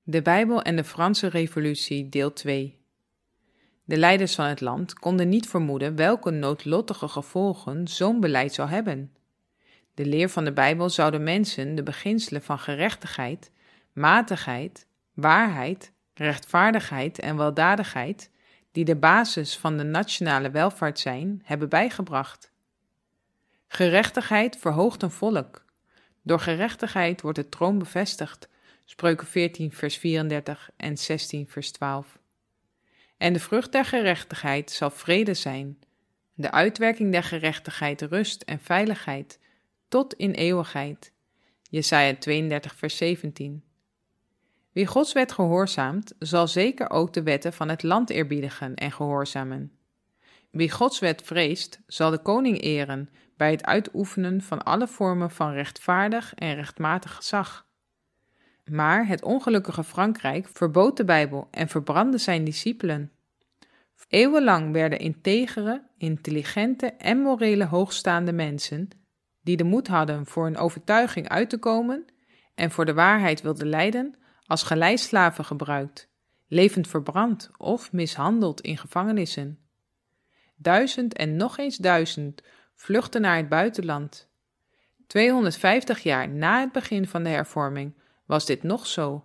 De Bijbel en de Franse Revolutie, deel 2. De leiders van het land konden niet vermoeden welke noodlottige gevolgen zo'n beleid zou hebben. De leer van de Bijbel zou de mensen de beginselen van gerechtigheid, matigheid, waarheid, rechtvaardigheid en weldadigheid, die de basis van de nationale welvaart zijn, hebben bijgebracht. Gerechtigheid verhoogt een volk. Door gerechtigheid wordt de troon bevestigd. Spreuken 14 vers 34 en 16 vers 12. En de vrucht der gerechtigheid zal vrede zijn. De uitwerking der gerechtigheid rust en veiligheid, tot in eeuwigheid. Jesaja 32 vers 17. Wie Gods wet gehoorzaamt, zal zeker ook de wetten van het land eerbiedigen en gehoorzamen. Wie Gods wet vreest, zal de koning eren bij het uitoefenen van alle vormen van rechtvaardig en rechtmatig gezag. Maar het ongelukkige Frankrijk verbood de Bijbel en verbrandde zijn discipelen. Eeuwenlang werden integere, intelligente en morele hoogstaande mensen, die de moed hadden voor een overtuiging uit te komen en voor de waarheid wilden lijden, als galeislaven gebruikt, levend verbrand of mishandeld in gevangenissen. 1000 en nog eens 1000 vluchtten naar het buitenland. 250 jaar na het begin van de hervorming was dit nog zo.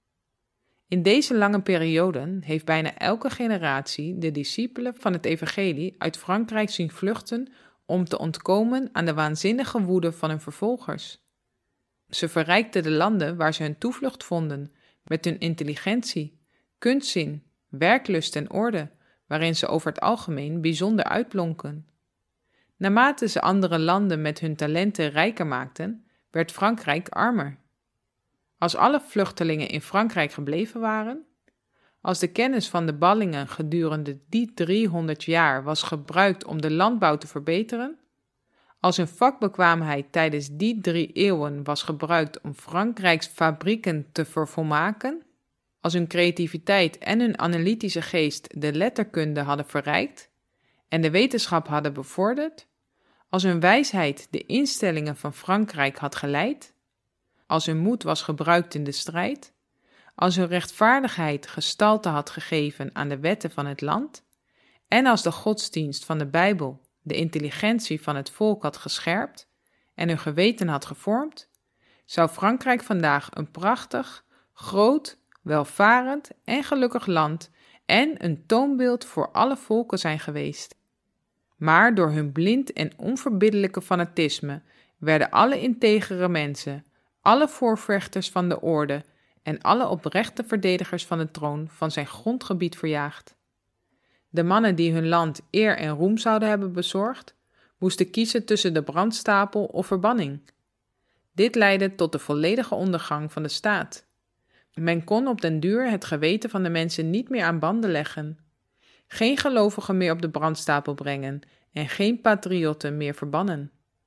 In deze lange perioden heeft bijna elke generatie de discipelen van het evangelie uit Frankrijk zien vluchten om te ontkomen aan de waanzinnige woede van hun vervolgers. Ze verrijkten de landen waar ze hun toevlucht vonden met hun intelligentie, kunstzin, werklust en orde, waarin ze over het algemeen bijzonder uitblonken. Naarmate ze andere landen met hun talenten rijker maakten, werd Frankrijk armer. Als alle vluchtelingen in Frankrijk gebleven waren, als de kennis van de ballingen gedurende die 300 jaar was gebruikt om de landbouw te verbeteren, als hun vakbekwaamheid tijdens die 3 eeuwen was gebruikt om Frankrijks fabrieken te vervolmaken, als hun creativiteit en hun analytische geest de letterkunde hadden verrijkt en de wetenschap hadden bevorderd, als hun wijsheid de instellingen van Frankrijk had geleid, als hun moed was gebruikt in de strijd, als hun rechtvaardigheid gestalte had gegeven aan de wetten van het land, en als de godsdienst van de Bijbel de intelligentie van het volk had gescherpt en hun geweten had gevormd, zou Frankrijk vandaag een prachtig, groot, welvarend en gelukkig land en een toonbeeld voor alle volken zijn geweest. Maar door hun blind en onverbiddelijke fanatisme werden alle integere mensen, alle voorvechters van de orde en alle oprechte verdedigers van de troon van zijn grondgebied verjaagd. De mannen die hun land eer en roem zouden hebben bezorgd, moesten kiezen tussen de brandstapel of verbanning. Dit leidde tot de volledige ondergang van de staat. Men kon op den duur het geweten van de mensen niet meer aan banden leggen, geen gelovigen meer op de brandstapel brengen en geen patriotten meer verbannen.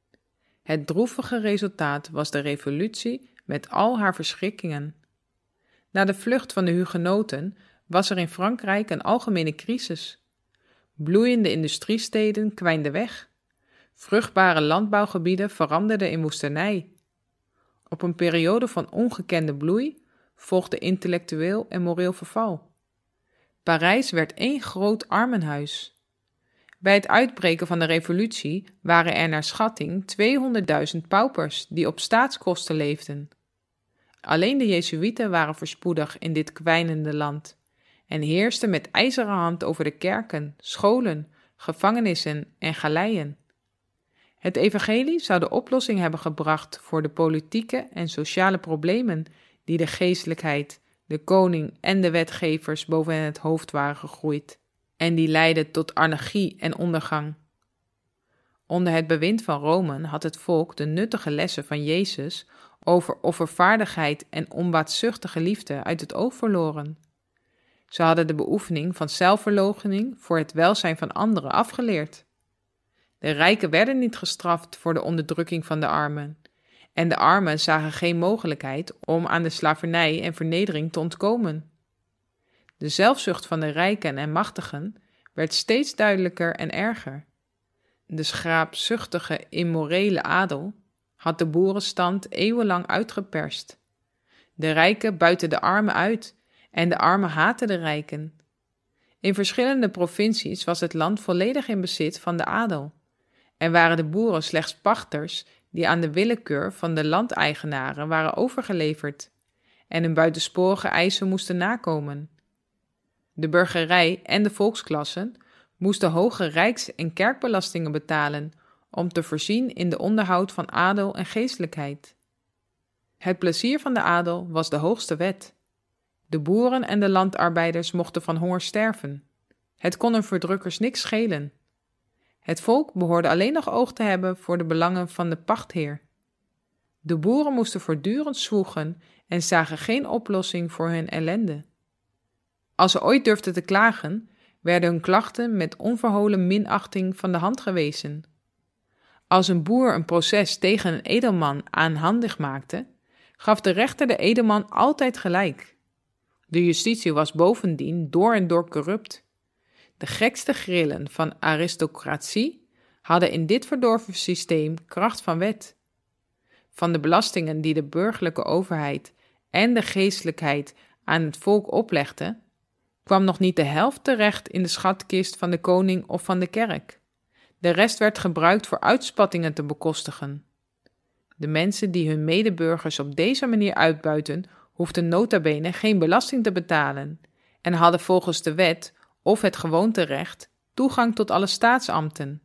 Het droevige resultaat was de revolutie met al haar verschrikkingen. Na de vlucht van de hugenoten was er in Frankrijk een algemene crisis. Bloeiende industriesteden kwijnden weg. Vruchtbare landbouwgebieden veranderden in woestenij. Op een periode van ongekende bloei volgde intellectueel en moreel verval. Parijs werd één groot armenhuis. Bij het uitbreken van de revolutie waren er naar schatting 200.000 paupers die op staatskosten leefden. Alleen de Jezuïeten waren voorspoedig in dit kwijnende land en heersten met ijzeren hand over de kerken, scholen, gevangenissen en galeien. Het evangelie zou de oplossing hebben gebracht voor de politieke en sociale problemen die de geestelijkheid, de koning en de wetgevers boven het hoofd waren gegroeid en die leidden tot anarchie en ondergang. Onder het bewind van Rome had het volk de nuttige lessen van Jezus over offervaardigheid en onbaatzuchtige liefde uit het oog verloren. Ze hadden de beoefening van zelfverloochening voor het welzijn van anderen afgeleerd. De rijken werden niet gestraft voor de onderdrukking van de armen, en de armen zagen geen mogelijkheid om aan de slavernij en vernedering te ontkomen. De zelfzucht van de rijken en machtigen werd steeds duidelijker en erger. De schraapzuchtige, immorele adel had de boerenstand eeuwenlang uitgeperst. De rijken buiten de armen uit en de armen haatten de rijken. In verschillende provincies was het land volledig in bezit van de adel en waren de boeren slechts pachters die aan de willekeur van de landeigenaren waren overgeleverd en hun buitensporige eisen moesten nakomen. De burgerij en de volksklassen moesten hoge rijks- en kerkbelastingen betalen om te voorzien in de onderhoud van adel en geestelijkheid. Het plezier van de adel was de hoogste wet. De boeren en de landarbeiders mochten van honger sterven. Het kon hun verdrukkers niks schelen. Het volk behoorde alleen nog oog te hebben voor de belangen van de pachtheer. De boeren moesten voortdurend zwoegen en zagen geen oplossing voor hun ellende. Als ze ooit durfden te klagen, werden hun klachten met onverholen minachting van de hand gewezen. Als een boer een proces tegen een edelman aanhandig maakte, gaf de rechter de edelman altijd gelijk. De justitie was bovendien door en door corrupt. De gekste grillen van aristocratie hadden in dit verdorven systeem kracht van wet. Van de belastingen die de burgerlijke overheid en de geestelijkheid aan het volk oplegden, kwam nog niet de helft terecht in de schatkist van de koning of van de kerk. De rest werd gebruikt voor uitspattingen te bekostigen. De mensen die hun medeburgers op deze manier uitbuiten, hoefden nota bene geen belasting te betalen en hadden volgens de wet of het gewoonterecht toegang tot alle staatsambten.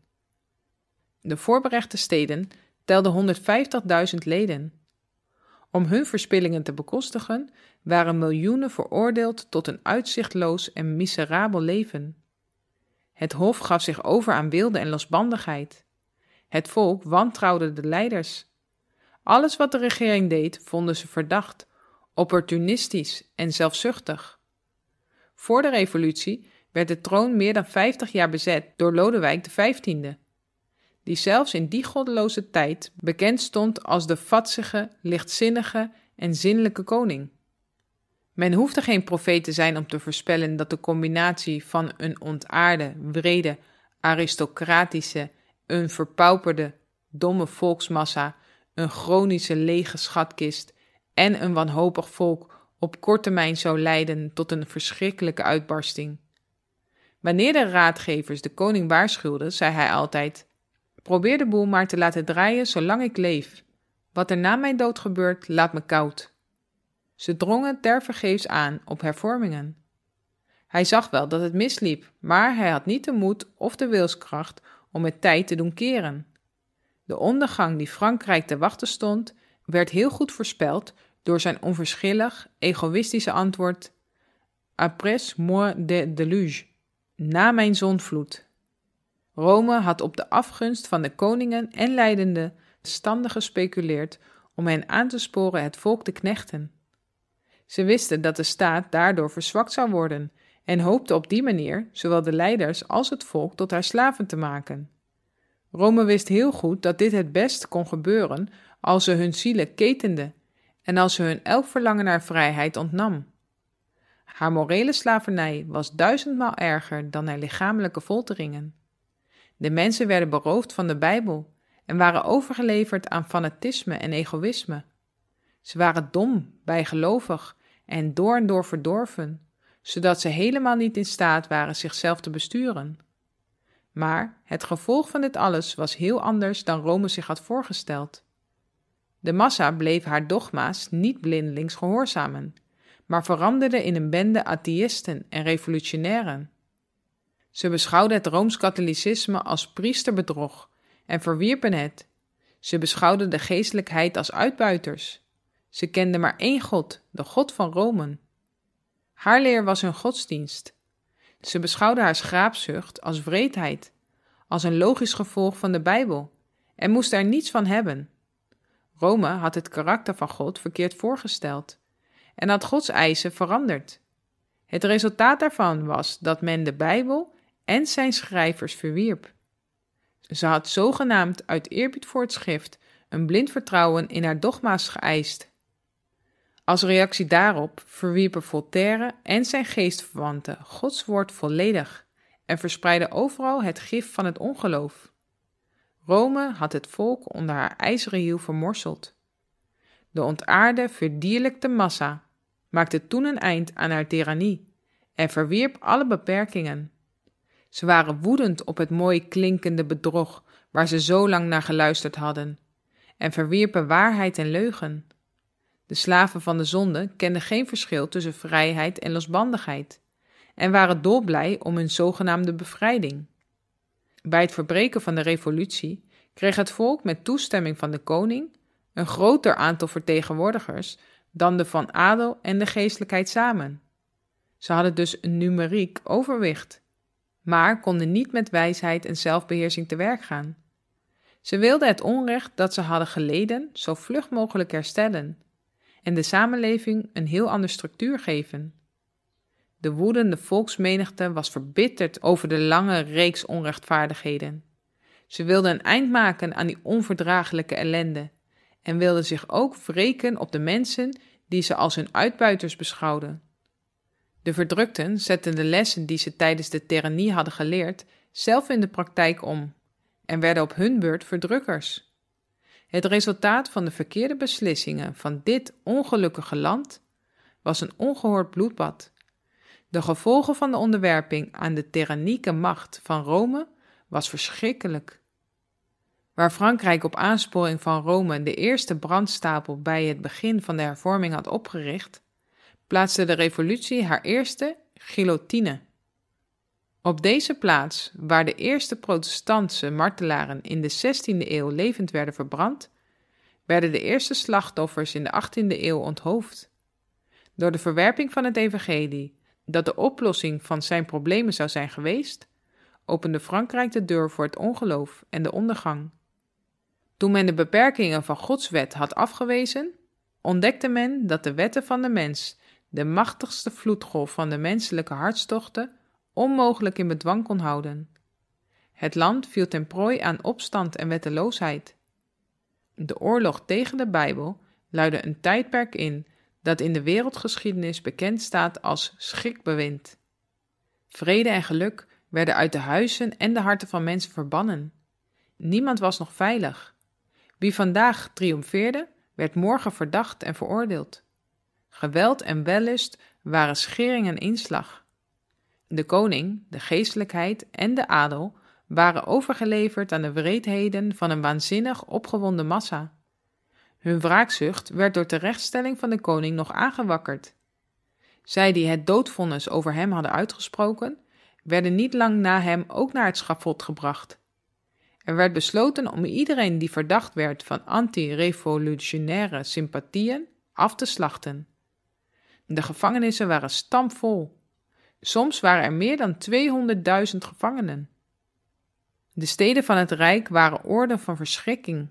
De voorberechte steden telden 150.000 leden. Om hun verspillingen te bekostigen waren miljoenen veroordeeld tot een uitzichtloos en miserabel leven. Het hof gaf zich over aan weelde en losbandigheid. Het volk wantrouwde de leiders. Alles wat de regering deed, vonden ze verdacht, opportunistisch en zelfzuchtig. Voor de revolutie werd de troon meer dan 50 jaar bezet door Lodewijk XV, die zelfs in die goddeloze tijd bekend stond als de vadsige, lichtzinnige en zinnelijke koning. Men hoefde geen profeet te zijn om te voorspellen dat de combinatie van een ontaarde, wrede, aristocratische, een verpauperde, domme volksmassa, een chronische lege schatkist en een wanhopig volk op korte termijn zou leiden tot een verschrikkelijke uitbarsting. Wanneer de raadgevers de koning waarschuwden, zei hij altijd: probeer de boel maar te laten draaien zolang ik leef. Wat er na mijn dood gebeurt, laat me koud. Ze drongen tevergeefs aan op hervormingen. Hij zag wel dat het misliep, maar hij had niet de moed of de wilskracht om het tijd te doen keren. De ondergang die Frankrijk te wachten stond, werd heel goed voorspeld door zijn onverschillig, egoïstische antwoord: Après moi de déluge, na mijn zondvloed. Rome had op de afgunst van de koningen en leidenden standen gespeculeerd om hen aan te sporen het volk te knechten. Ze wisten dat de staat daardoor verzwakt zou worden en hoopten op die manier zowel de leiders als het volk tot haar slaven te maken. Rome wist heel goed dat dit het best kon gebeuren als ze hun zielen ketende en als ze hun elk verlangen naar vrijheid ontnam. Haar morele slavernij was 1000-maal erger dan haar lichamelijke folteringen. De mensen werden beroofd van de Bijbel en waren overgeleverd aan fanatisme en egoïsme. Ze waren dom, bijgelovig en door verdorven, zodat ze helemaal niet in staat waren zichzelf te besturen. Maar het gevolg van dit alles was heel anders dan Rome zich had voorgesteld. De massa bleef haar dogma's niet blindelings gehoorzamen, maar veranderde in een bende atheïsten en revolutionairen. Ze beschouwden het Rooms-katholicisme als priesterbedrog en verwierpen het. Ze beschouwden de geestelijkheid als uitbuiters. Ze kenden maar één God, de God van Rome. Haar leer was hun godsdienst. Ze beschouwden haar schraapzucht als wreedheid, als een logisch gevolg van de Bijbel, en moesten er niets van hebben. Rome had het karakter van God verkeerd voorgesteld en had Gods eisen veranderd. Het resultaat daarvan was dat men de Bijbel en zijn schrijvers verwierp. Ze had zogenaamd uit eerbied voor het schrift een blind vertrouwen in haar dogma's geëist. Als reactie daarop verwierpen Voltaire en zijn geestverwanten Gods woord volledig en verspreidden overal het gif van het ongeloof. Rome had het volk onder haar ijzeren hiel vermorseld. De ontaarde, verdierlijkte massa maakte toen een eind aan haar tirannie en verwierp alle beperkingen. Ze waren woedend op het mooi klinkende bedrog waar ze zo lang naar geluisterd hadden en verwierpen waarheid en leugen. De slaven van de zonde kenden geen verschil tussen vrijheid en losbandigheid en waren dolblij om hun zogenaamde bevrijding. Bij het verbreken van de revolutie kreeg het volk met toestemming van de koning een groter aantal vertegenwoordigers dan de van adel en de geestelijkheid samen. Ze hadden dus een numeriek overwicht, maar konden niet met wijsheid en zelfbeheersing te werk gaan. Ze wilden het onrecht dat ze hadden geleden zo vlug mogelijk herstellen en de samenleving een heel andere structuur geven. De woedende volksmenigte was verbitterd over de lange reeks onrechtvaardigheden. Ze wilden een eind maken aan die onverdraaglijke ellende en wilden zich ook wreken op de mensen die ze als hun uitbuiters beschouwden. De verdrukten zetten de lessen die ze tijdens de tirannie hadden geleerd zelf in de praktijk om en werden op hun beurt verdrukkers. Het resultaat van de verkeerde beslissingen van dit ongelukkige land was een ongehoord bloedbad. De gevolgen van de onderwerping aan de tyrannieke macht van Rome was verschrikkelijk. Waar Frankrijk op aansporing van Rome de eerste brandstapel bij het begin van de hervorming had opgericht, plaatste de revolutie haar eerste guillotine. Op deze plaats, waar de eerste protestantse martelaren in de 16e eeuw levend werden verbrand, werden de eerste slachtoffers in de 18e eeuw onthoofd. Door de verwerping van het evangelie, dat de oplossing van zijn problemen zou zijn geweest, opende Frankrijk de deur voor het ongeloof en de ondergang. Toen men de beperkingen van Gods wet had afgewezen, ontdekte men dat de wetten van de mens, de machtigste vloedgolf van de menselijke hartstochten, onmogelijk in bedwang kon houden. Het land viel ten prooi aan opstand en wetteloosheid. De oorlog tegen de Bijbel luidde een tijdperk in dat in de wereldgeschiedenis bekend staat als schrikbewind. Vrede en geluk werden uit de huizen en de harten van mensen verbannen. Niemand was nog veilig. Wie vandaag triomfeerde, werd morgen verdacht en veroordeeld. Geweld en wellust waren schering en inslag. De koning, de geestelijkheid en de adel waren overgeleverd aan de wreedheden van een waanzinnig opgewonden massa. Hun wraakzucht werd door terechtstelling van de koning nog aangewakkerd. Zij die het doodvonnis over hem hadden uitgesproken, werden niet lang na hem ook naar het schavot gebracht. Er werd besloten om iedereen die verdacht werd van anti-revolutionaire sympathieën af te slachten. De gevangenissen waren stampvol. Soms waren er meer dan 200.000 gevangenen. De steden van het Rijk waren oorden van verschrikking.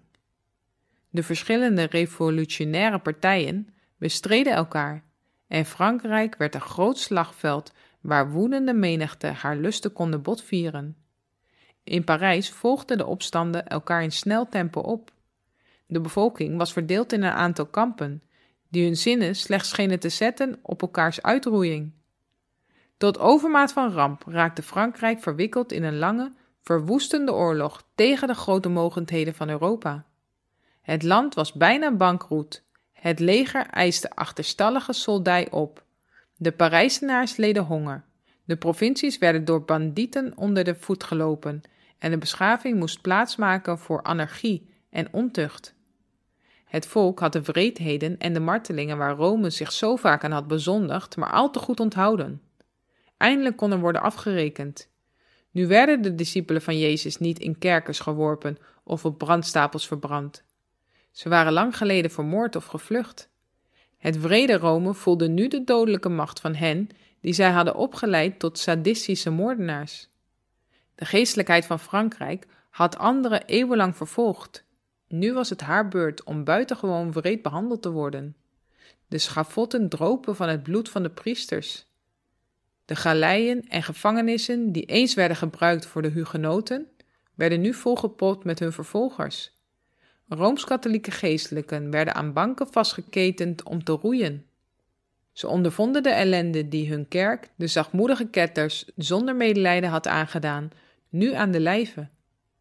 De verschillende revolutionaire partijen bestreden elkaar en Frankrijk werd een groot slagveld waar woedende menigte haar lusten konden botvieren. In Parijs volgden de opstanden elkaar in snel tempo op. De bevolking was verdeeld in een aantal kampen, die hun zinnen slechts schenen te zetten op elkaars uitroeiing. Tot overmaat van ramp raakte Frankrijk verwikkeld in een lange, verwoestende oorlog tegen de grote mogendheden van Europa. Het land was bijna bankroet. Het leger eiste achterstallige soldij op. De Parijzenaars leden honger. De provincies werden door bandieten onder de voet gelopen en de beschaving moest plaatsmaken voor anarchie en ontucht. Het volk had de wreedheden en de martelingen waar Rome zich zo vaak aan had bezondigd, maar al te goed onthouden. Eindelijk kon er worden afgerekend. Nu werden de discipelen van Jezus niet in kerkers geworpen of op brandstapels verbrand. Ze waren lang geleden vermoord of gevlucht. Het wrede Rome voelde nu de dodelijke macht van hen die zij hadden opgeleid tot sadistische moordenaars. De geestelijkheid van Frankrijk had anderen eeuwenlang vervolgd. Nu was het haar beurt om buitengewoon wreed behandeld te worden. De schavotten dropen van het bloed van de priesters. De galeien en gevangenissen die eens werden gebruikt voor de hugenoten, werden nu volgepropt met hun vervolgers. Rooms-katholieke geestelijken werden aan banken vastgeketend om te roeien. Ze ondervonden de ellende die hun kerk, de zachtmoedige ketters, zonder medelijden had aangedaan, nu aan de lijve.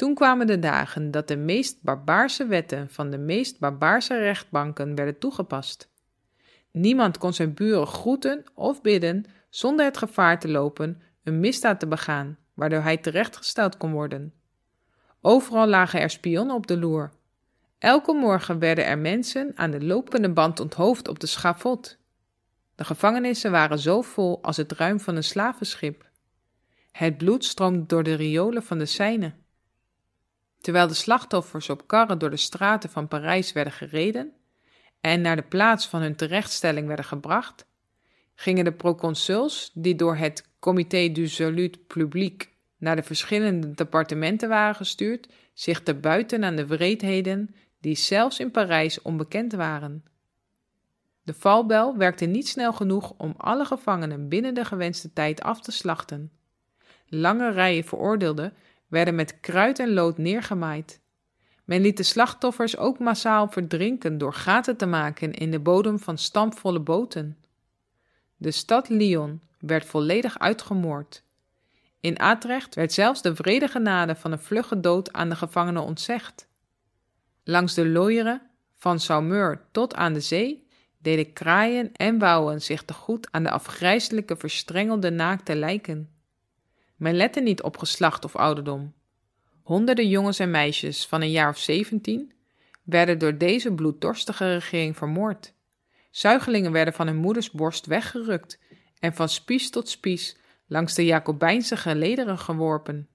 Toen kwamen de dagen dat de meest barbaarse wetten van de meest barbaarse rechtbanken werden toegepast. Niemand kon zijn buren groeten of bidden zonder het gevaar te lopen een misdaad te begaan, waardoor hij terechtgesteld kon worden. Overal lagen er spionnen op de loer. Elke morgen werden er mensen aan de lopende band onthoofd op de schavot. De gevangenissen waren zo vol als het ruim van een slavenschip. Het bloed stroomde door de riolen van de Seine. Terwijl de slachtoffers op karren door de straten van Parijs werden gereden en naar de plaats van hun terechtstelling werden gebracht, gingen de proconsuls, die door het Comité du Salut Public naar de verschillende departementen waren gestuurd, zich te buiten aan de wreedheden die zelfs in Parijs onbekend waren. De valbel werkte niet snel genoeg om alle gevangenen binnen de gewenste tijd af te slachten. Lange rijen veroordeelden werden met kruid en lood neergemaaid. Men liet de slachtoffers ook massaal verdrinken door gaten te maken in de bodem van stampvolle boten. De stad Lyon werd volledig uitgemoord. In Atrecht werd zelfs de wrede genade van een vlugge dood aan de gevangenen ontzegd. Langs de Loire, van Saumur tot aan de zee, deden kraaien en wouwen zich tegoed aan de afgrijselijke verstrengelde naakte lijken. Men lette niet op geslacht of ouderdom. Honderden jongens en meisjes van een jaar of 17 werden door deze bloeddorstige regering vermoord. Zuigelingen werden van hun moeders borst weggerukt en van spies tot spies langs de Jacobijnse gelederen geworpen.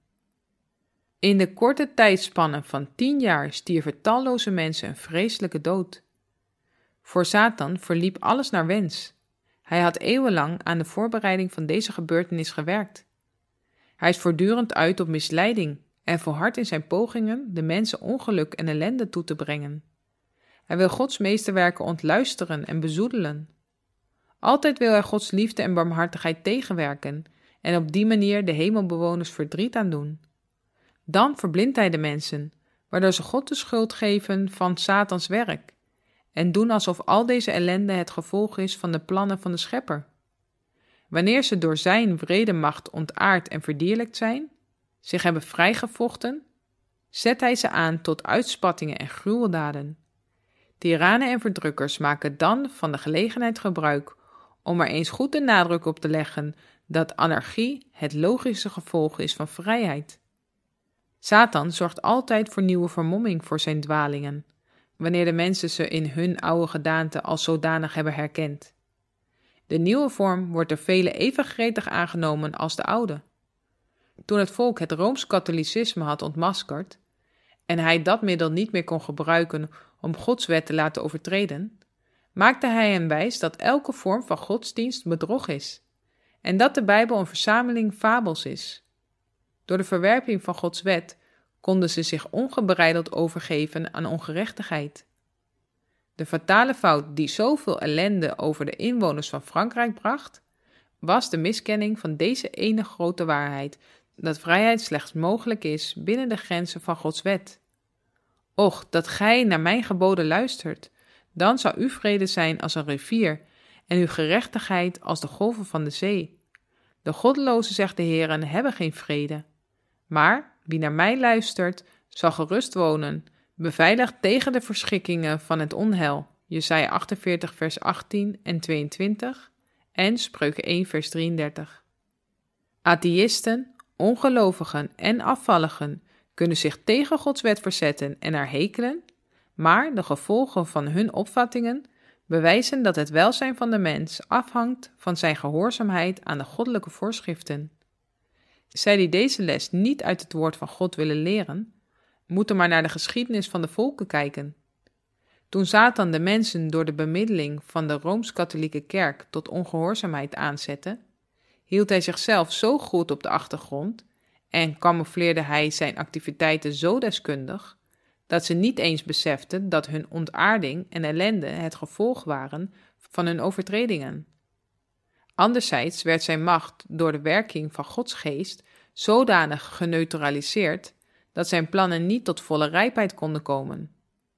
In de korte tijdspanne van 10 jaar stierven talloze mensen een vreselijke dood. Voor Satan verliep alles naar wens. Hij had eeuwenlang aan de voorbereiding van deze gebeurtenis gewerkt. Hij is voortdurend uit op misleiding en volhardt in zijn pogingen de mensen ongeluk en ellende toe te brengen. Hij wil Gods meesterwerken ontluisteren en bezoedelen. Altijd wil hij Gods liefde en barmhartigheid tegenwerken en op die manier de hemelbewoners verdriet aandoen. Dan verblindt hij de mensen, waardoor ze God de schuld geven van Satans werk en doen alsof al deze ellende het gevolg is van de plannen van de Schepper. Wanneer ze door zijn wrede macht ontaard en verdierlijkt zijn, zich hebben vrijgevochten, zet hij ze aan tot uitspattingen en gruweldaden. Tirannen en verdrukkers maken dan van de gelegenheid gebruik om er eens goed de nadruk op te leggen dat anarchie het logische gevolg is van vrijheid. Satan zorgt altijd voor nieuwe vermomming voor zijn dwalingen, wanneer de mensen ze in hun oude gedaante als zodanig hebben herkend. De nieuwe vorm wordt door velen even gretig aangenomen als de oude. Toen het volk het Rooms-katholicisme had ontmaskerd en hij dat middel niet meer kon gebruiken om Gods wet te laten overtreden, maakte hij hen wijs dat elke vorm van godsdienst bedrog is en dat de Bijbel een verzameling fabels is. Door de verwerping van Gods wet konden ze zich ongebreideld overgeven aan ongerechtigheid. De fatale fout die zoveel ellende over de inwoners van Frankrijk bracht, was de miskenning van deze ene grote waarheid, dat vrijheid slechts mogelijk is binnen de grenzen van Gods wet. Och, dat gij naar mijn geboden luistert, dan zou uw vrede zijn als een rivier en uw gerechtigheid als de golven van de zee. De goddelozen, zegt de Heer, hebben geen vrede. Maar wie naar mij luistert, zal gerust wonen, beveiligd tegen de verschrikkingen van het onheil. Jesaja 48 vers 18 en 22 en Spreuken 1 vers 33. Atheïsten, ongelovigen en afvalligen kunnen zich tegen Gods wet verzetten en haar hekelen, maar de gevolgen van hun opvattingen bewijzen dat het welzijn van de mens afhangt van zijn gehoorzaamheid aan de goddelijke voorschriften. Zij die deze les niet uit het woord van God willen leren, moeten maar naar de geschiedenis van de volken kijken. Toen Satan de mensen door de bemiddeling van de Rooms-Katholieke Kerk tot ongehoorzaamheid aanzette, hield hij zichzelf zo goed op de achtergrond en camoufleerde hij zijn activiteiten zo deskundig, dat ze niet eens beseften dat hun ontaarding en ellende het gevolg waren van hun overtredingen. Anderzijds werd zijn macht door de werking van Gods geest zodanig geneutraliseerd dat zijn plannen niet tot volle rijpheid konden komen.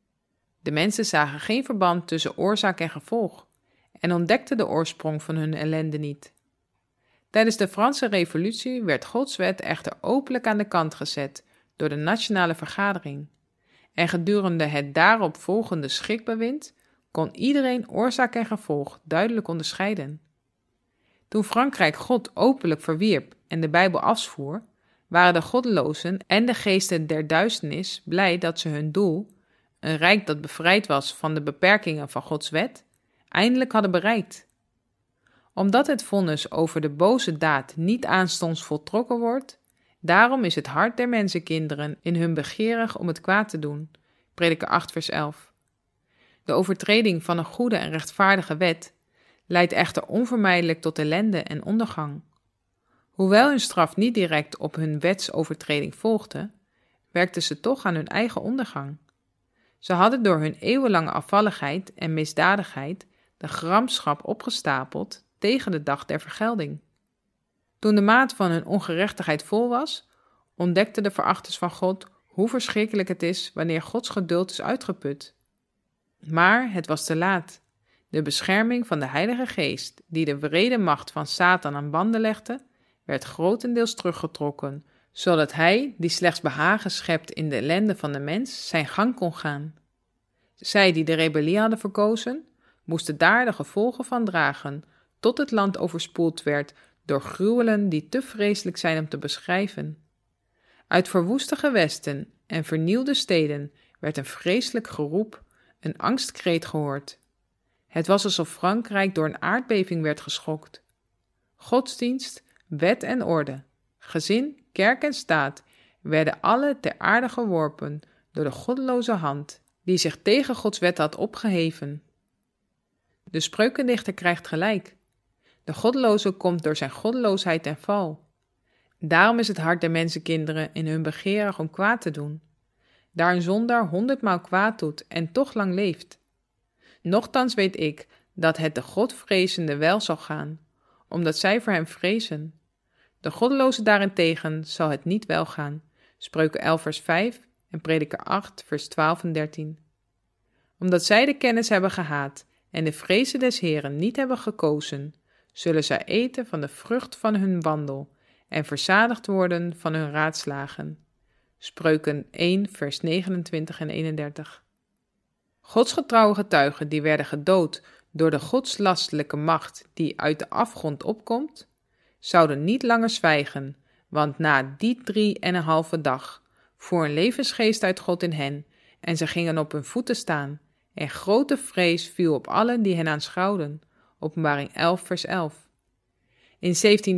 De mensen zagen geen verband tussen oorzaak en gevolg en ontdekten de oorsprong van hun ellende niet. Tijdens de Franse Revolutie werd Gods wet echter openlijk aan de kant gezet door de Nationale Vergadering. En gedurende het daarop volgende schrikbewind kon iedereen oorzaak en gevolg duidelijk onderscheiden. Toen Frankrijk God openlijk verwierp en de Bijbel afzwoer, waren de goddelozen en de geesten der duisternis blij dat ze hun doel, een rijk dat bevrijd was van de beperkingen van Gods wet, eindelijk hadden bereikt. Omdat het vonnis over de boze daad niet aanstonds voltrokken wordt, daarom is het hart der mensenkinderen in hun begeerig om het kwaad te doen. Prediker 8 vers 11. De overtreding van een goede en rechtvaardige wet leidt echter onvermijdelijk tot ellende en ondergang. Hoewel hun straf niet direct op hun wetsovertreding volgde, werkten ze toch aan hun eigen ondergang. Ze hadden door hun eeuwenlange afvalligheid en misdadigheid de gramschap opgestapeld tegen de dag der vergelding. Toen de maat van hun ongerechtigheid vol was, ontdekten de verachters van God hoe verschrikkelijk het is wanneer Gods geduld is uitgeput. Maar het was te laat. De bescherming van de Heilige Geest, die de wrede macht van Satan aan banden legde, werd grotendeels teruggetrokken, zodat hij, die slechts behagen schept in de ellende van de mens, zijn gang kon gaan. Zij die de rebellie hadden verkozen, moesten daar de gevolgen van dragen, tot het land overspoeld werd door gruwelen die te vreselijk zijn om te beschrijven. Uit verwoeste gewesten en vernielde steden werd een vreselijk geroep, een angstkreet gehoord. Het was alsof Frankrijk door een aardbeving werd geschokt. Godsdienst, wet en orde, gezin, kerk en staat werden alle ter aarde geworpen door de goddeloze hand, die zich tegen Gods wet had opgeheven. De spreukendichter krijgt gelijk. De goddeloze komt door zijn goddeloosheid ten val. Daarom is het hart der mensenkinderen in hun begeerig om kwaad te doen. Daar een zondaar 100-maal kwaad doet en toch lang leeft. Nochtans weet ik dat het de Godvrezenden wel zal gaan, omdat zij voor hem vrezen. De goddeloze daarentegen zal het niet wel gaan. Spreuken 11 vers 5 en Prediker 8 vers 12 en 13. Omdat zij de kennis hebben gehaat en de vrezen des Heren niet hebben gekozen, zullen zij eten van de vrucht van hun wandel en verzadigd worden van hun raadslagen. Spreuken 1 vers 29 en 31. Gods getrouwe getuigen die werden gedood door de godslastelijke macht die uit de afgrond opkomt, zouden niet langer zwijgen, want na die 3,5 dag voer een levensgeest uit God in hen, en ze gingen op hun voeten staan, en grote vrees viel op allen die hen aanschouwden. Openbaring 11 vers 11. In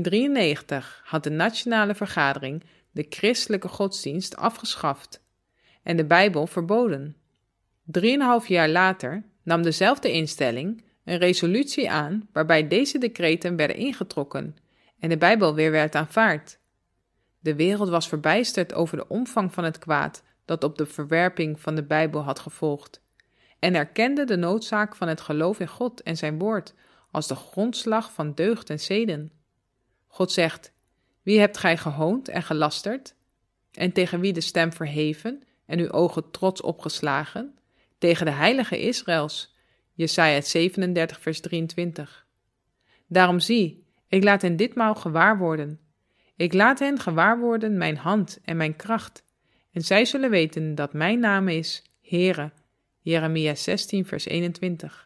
1793 had de Nationale Vergadering de christelijke godsdienst afgeschaft en de Bijbel verboden. 3,5 jaar later nam dezelfde instelling een resolutie aan waarbij deze decreten werden ingetrokken en de Bijbel weer werd aanvaard. De wereld was verbijsterd over de omvang van het kwaad dat op de verwerping van de Bijbel had gevolgd en erkende de noodzaak van het geloof in God en zijn woord als de grondslag van deugd en zeden. God zegt: wie hebt gij gehoond en gelasterd? En tegen wie de stem verheven en uw ogen trots opgeslagen? Tegen de heilige Israëls. Jesaja 37 vers 23. Daarom zie, ik laat hen ditmaal gewaar worden. Ik laat hen gewaar worden mijn hand en mijn kracht. En zij zullen weten dat mijn naam is Heere. Jeremia 16 vers 21.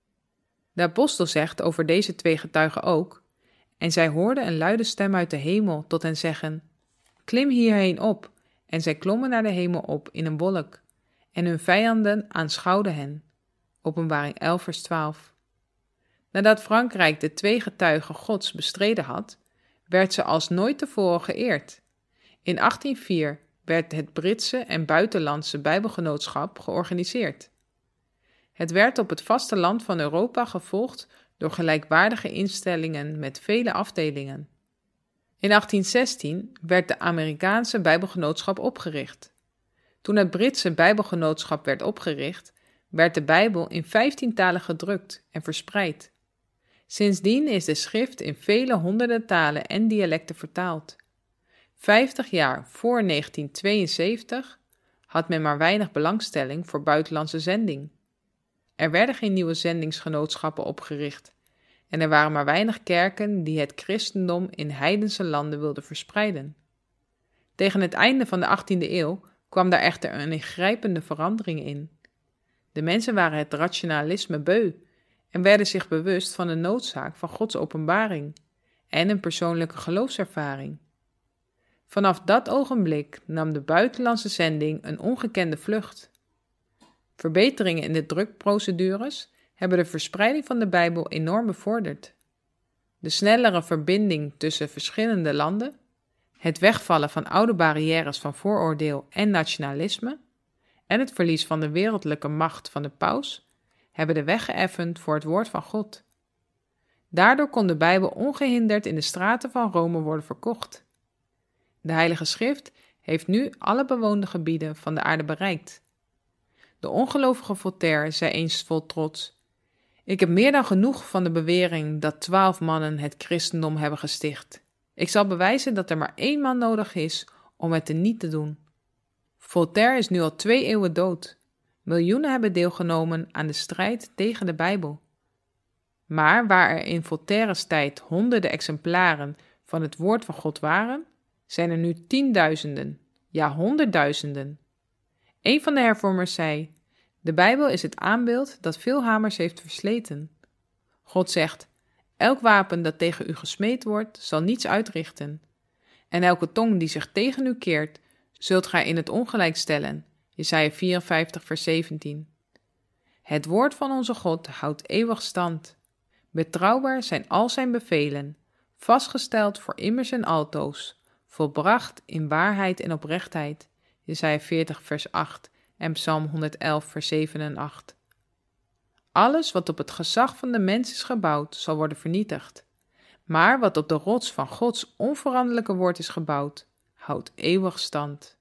De apostel zegt over deze 2 getuigen ook: en zij hoorden een luide stem uit de hemel tot hen zeggen: klim hierheen op. En zij klommen naar de hemel op in een wolk, en hun vijanden aanschouwden hen. Openbaring 11 vers 12. Nadat Frankrijk de 2 getuigen Gods bestreden had, werd ze als nooit tevoren geëerd. In 1804 werd het Britse en buitenlandse Bijbelgenootschap georganiseerd. Het werd op het vasteland van Europa gevolgd door gelijkwaardige instellingen met vele afdelingen. In 1816 werd de Amerikaanse Bijbelgenootschap opgericht. Toen het Britse Bijbelgenootschap werd opgericht, werd de Bijbel in 15 talen gedrukt en verspreid. Sindsdien is de schrift in vele honderden talen en dialecten vertaald. 50 jaar voor 1972 had men maar weinig belangstelling voor buitenlandse zending. Er werden geen nieuwe zendingsgenootschappen opgericht en er waren maar weinig kerken die het christendom in heidense landen wilden verspreiden. Tegen het einde van de 18e eeuw kwam daar echter een ingrijpende verandering in. De mensen waren het rationalisme beu en werden zich bewust van de noodzaak van Gods openbaring en een persoonlijke geloofservaring. Vanaf dat ogenblik nam de buitenlandse zending een ongekende vlucht. Verbeteringen in de drukprocedures hebben de verspreiding van de Bijbel enorm bevorderd. De snellere verbinding tussen verschillende landen, het wegvallen van oude barrières van vooroordeel en nationalisme en het verlies van de wereldlijke macht van de paus hebben de weg geëffend voor het woord van God. Daardoor kon de Bijbel ongehinderd in de straten van Rome worden verkocht. De Heilige Schrift heeft nu alle bewoonde gebieden van de aarde bereikt. De ongelovige Voltaire zei eens vol trots: "Ik heb meer dan genoeg van de bewering dat 12 mannen het christendom hebben gesticht. Ik zal bewijzen dat er maar 1 man nodig is om het teniet te doen." Voltaire is nu al 2 eeuwen dood. Miljoenen hebben deelgenomen aan de strijd tegen de Bijbel. Maar waar er in Voltaire's tijd honderden exemplaren van het woord van God waren, zijn er nu 10.000, ja 100.000. Een van de hervormers zei: "De Bijbel is het aanbeeld dat veel hamers heeft versleten." God zegt: "Elk wapen dat tegen u gesmeed wordt, zal niets uitrichten. En elke tong die zich tegen u keert, zult gij in het ongelijk stellen." Jesaja 54, vers 17. Het woord van onze God houdt eeuwig stand. Betrouwbaar zijn al zijn bevelen, vastgesteld voor immers en altoos, volbracht in waarheid en oprechtheid. Jesaja 40, vers 8 en Psalm 111, vers 7 en 8. Alles wat op het gezag van de mens is gebouwd, zal worden vernietigd. Maar wat op de rots van Gods onveranderlijke woord is gebouwd, houdt eeuwig stand.